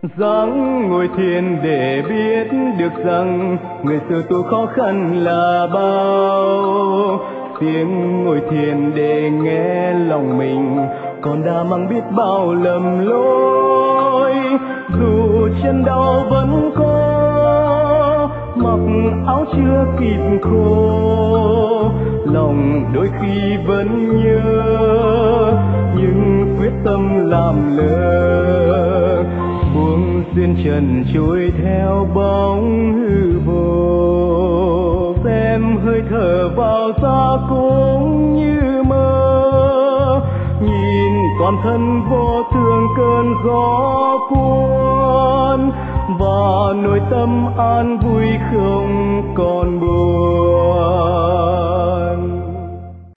dáng ngồi thiền để biết được rằng người xưa tu khó khăn là bao. Tiếng ngồi thiền để nghe lòng mình còn đã mang biết bao lầm lỗi. Dù chân đau vẫn có, mặc áo chưa kịp khô, lòng đôi khi vẫn nhớ nhưng quyết tâm làm lơ. Buông duyên trần trôi theo bóng hư vô, xem hơi thở vào xa cũng như mơ. Nhìn toàn thân vô thường cơn gió cuốn, và nội tâm an vui không còn buồn.